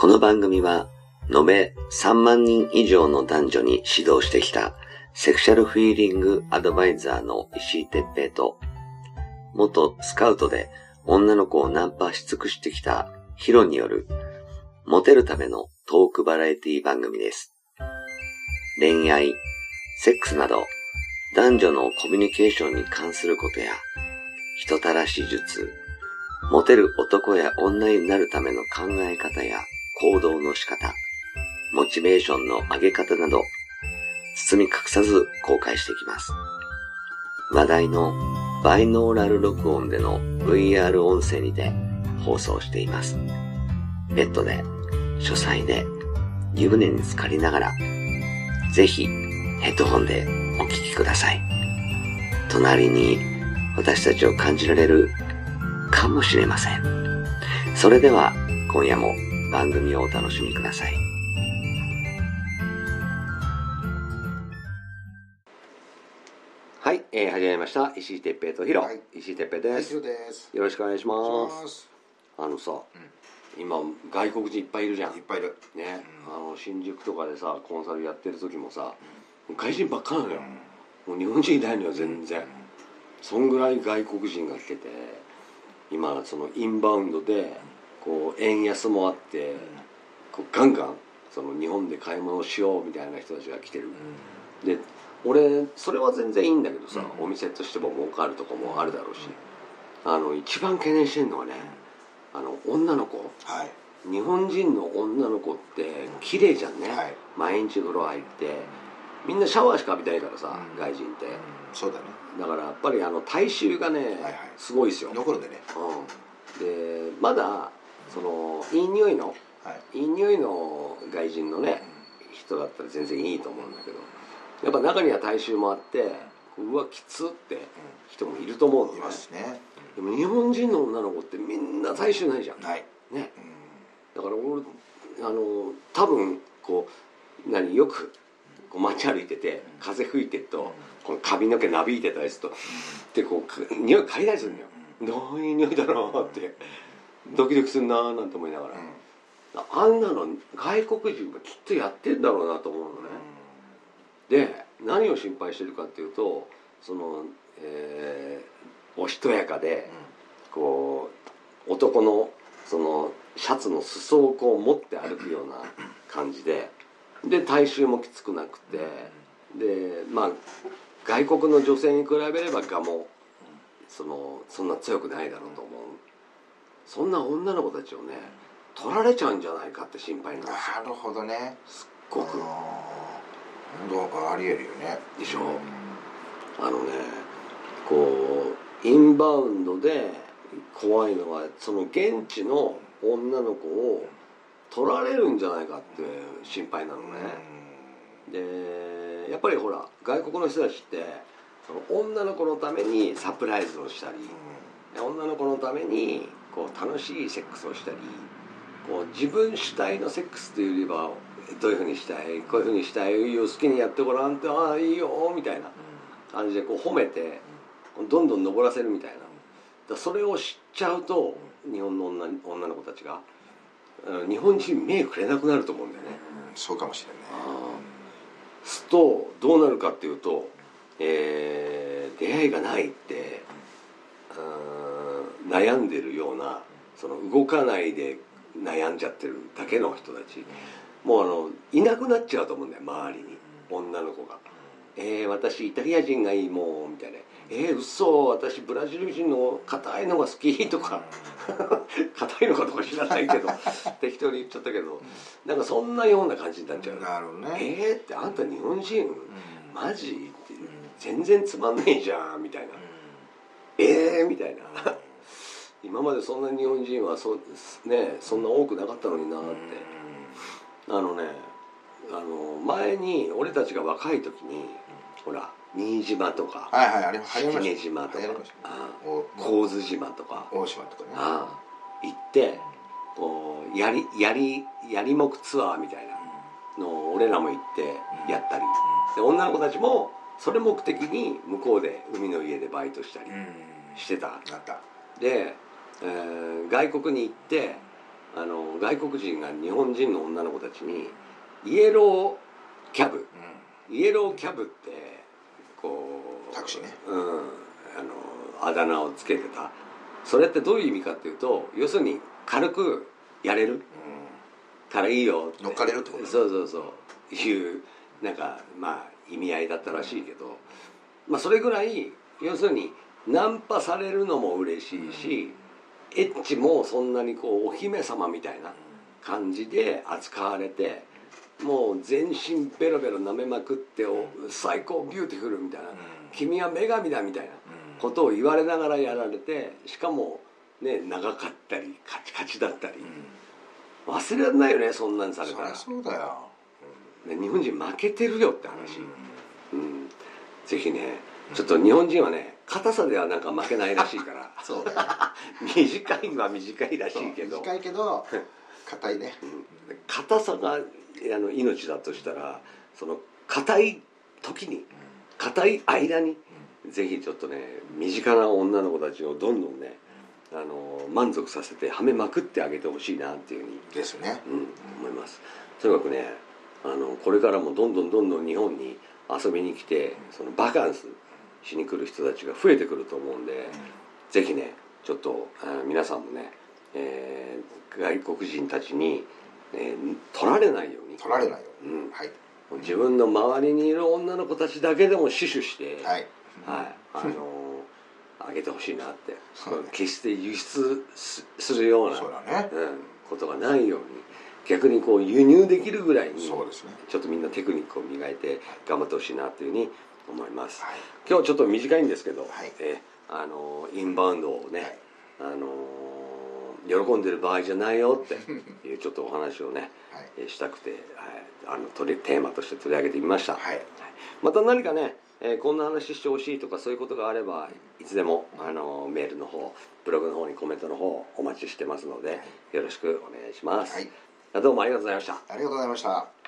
の番組は延べ3万人以上の男女に指導してきたセクシャルフィーリングアドバイザーの石井哲平と、元スカウトで女の子をナンパし尽くしてきたヒロによるモテるためのトークバラエティ番組です。恋愛、セックスなど男女のコミュニケーションに関することや人たらし術、モテる男や女になるための考え方や行動の仕方、モチベーションの上げ方など包み隠さず公開していきます。話題のバイノーラル録音での VR 音声にて放送しています。ベッドで、書斎で、湯船に浸かりながら、ぜひヘッドホンでお聞きください。隣に私たちを感じられるかもしれません。それでは今夜も番組をお楽しみください。はい、始めました。石井哲平とヒロ、はい、石井哲平です。 はい、です。 よろしくお願いします。今外国人いっぱいいるじゃん。 いっぱいいる。 ね、新宿とかでさコンサルやってる時もさ、外人ばっかなのよ。もう日本人いないのよ全然。そんぐらい外国人が来てて、今そのインバウンドでこう円安もあって、こうガンガンその日本で買い物しようみたいな人たちが来てる。で、俺それは全然いいんだけどさ、お店としても儲かるとこもあるだろうし、一番懸念してんのはね、女の子、 はい、 日本人の女の子って綺麗じゃんね、はい、毎日風呂入ってみんなシャワーしか浴びたいからさ、外人って、 そうだね。 だからやっぱり体臭がね、すごいですよ。 残るんでね、 でまだそのいい匂いの、いい匂いの外人のね、人だったら全然いいと思うんだけど、やっぱ中には体臭もあって、うわきつって人もいると思うのね。 いますね。 でも日本人の女の子ってみんな体臭ないじゃん。 ないね。だから俺多分こうよくこう街歩いてて風吹いてると、この髪の毛なびいてたりすると、でこう匂い嗅いだりするのよ。どういう匂いだろうってドキドキするなーなんて思いながら、あんなの外国人がきっとやってんだろうなと思うのね。で何を心配してるかっていうと、その、おしとやかでこう男のそのシャツの裾をこう持って歩くような感じで、体臭もきつくなくて、でまあ外国の女性に比べれば我もそんな強くないだろうと思う。そんな女の子たちをね取られちゃうんじゃないかって心配なんですよ。 なるほどね。 すっごく本当ありえるよね。 でしょ。こうインバウンドで怖いのは、その現地の女の子を取られるんじゃないかって心配なのね。でやっぱりほら外国の人たちってその女の子のためにサプライズをしたり、女の子のためにこう楽しいセックスをしたり、こう自分主体のセックスというよりはどういうふうにしたい、こういうふうにしたい、いいよ好きにやってごらんって、ああいいよみたいな感じでこう褒めてどんどん登らせるみたいな。それを知っちゃうと日本の女の子たちが日本人目くれなくなると思うんだよね。 そうかもしれない。 するとどうなるかっていうと、出会いがないって悩んでるような、その動かないで悩んじゃってるだけの人たち、もういなくなっちゃうと思うんだよ、周りに女の子が。私イタリア人がいいもんみたいな。嘘、私ブラジル人の硬いのが好きとか硬いのかとか知らないけど適当に言っちゃったけど、なんかそんなような感じになっちゃう。 なるほどね。 ってあんた日本人、マジって全然つまんねえじゃんみたいな。みたいな今までそんな日本人はそんな多くなかったのになって。前に俺たちが若い時にほら新島とか式根島とか神津島とか大島とかね、 行ってこうやりもくツアーみたいなのを俺らも行ってやったり、で女の子たちもそれ目的に向こうで海の家でバイトしたりしてた。で、外国に行って外国人が日本人の女の子たちにイエローキャブ、イエローキャブってこうタクシーね、 あだ名をつけてた。それってどういう意味かっていうと、要するに軽くやれるからいいよって、 乗っかれるってことね。 そういうなんかまあ意味合いだったらしいけど、まあそれぐらい要するにナンパされるのも嬉しいし、エッチもそんなにこうお姫様みたいな感じで扱われて、もう全身ベロベロ舐めまくって最高ビューティフルみたいな、君は女神だみたいなことを言われながらやられて、しかもね長かったりカチカチだったり、忘れられないよね、そんなんされたら。 そうだよ、 日本人負けてるよって話。ぜひね、ちょっと日本人はね硬さではなんか負けないらしいからそうだよ短いは短いらしいけど、 短いけど硬いね、 硬さが命だとしたら、その硬い時に硬い間にぜひちょっとね身近な女の子たちをどんどんね満足させてはめまくってあげてほしいなっていうふうにですね、 思います。とにかくねこれからもどんどん日本に遊びに来て、そのバカンスしに来る人たちが増えてくると思うんで、ぜひねちょっと皆さんもね、外国人たちに、取られないように、 はい、 自分の周りにいる女の子たちだけでも死守して、あげてほしいなって、決して輸出するようなことがないように、逆にこう輸入できるぐらいにちょっとみんなテクニックを磨いて頑張ってほしいなというふうに思います。今日ちょっと短いんですけど、インバウンドをね、喜んでる場合じゃないよっていうちょっとお話をね、したくて、テーマとして取り上げてみました。また何かね、こんな話してほしいとかそういうことがあれば、いつでもメールの方、ブログの方にコメントの方お待ちしてますので、よろしくお願いします。どうもありがとうございました。 ありがとうございました。